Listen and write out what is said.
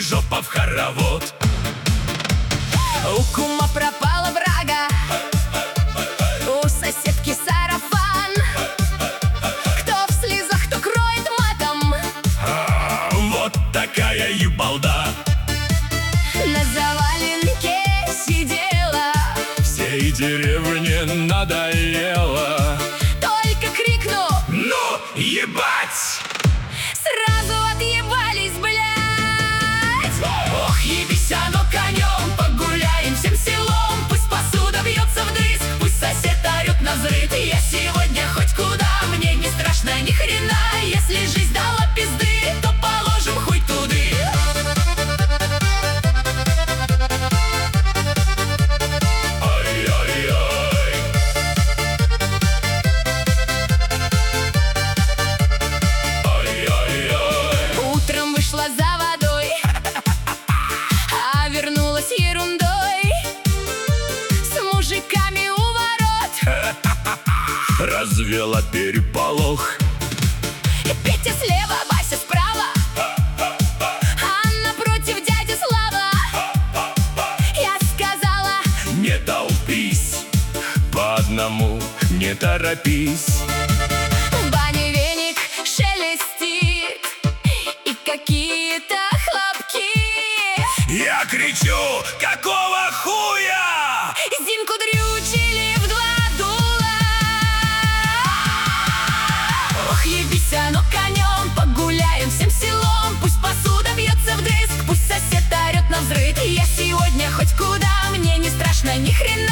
жопа в хоровод. У кума пропала брага, у соседки сарафан. Кто в слезах, кто кроет матом. Вот такая ебалда. На заваленке сидела, Всей деревне надоело. только крикну, Ну, ебать! сразу отъебались, блядь. Ох, ебись, оно конем, погуляем всем селом. Пусть посуда бьется вдрызг, пусть сосед орет навзрыд. Я сегодня хоть куда, мне не страшно ни хрена. Если жизнь дала пизды, то положим хуй туды. Ай-яй-яй. Ай-яй-яй. Утром вышла за водой, а вернулась ерундой. С мужиками у ворот Развела переполох. Петя слева, Вася справа, а напротив дядя Слава. Я сказала, Не толпись, по одному не торопись. в бане веник шелестит и какие-то хлопки. Я кричу, какого хуя? Зинку дрючили в два дула. Ох, ебись, оно конем, погуляем всем селом. Пусть посуда бьется вдрызг, пусть сосед орет навзрыд. Я сегодня хоть куда, мне не страшно ни хрена.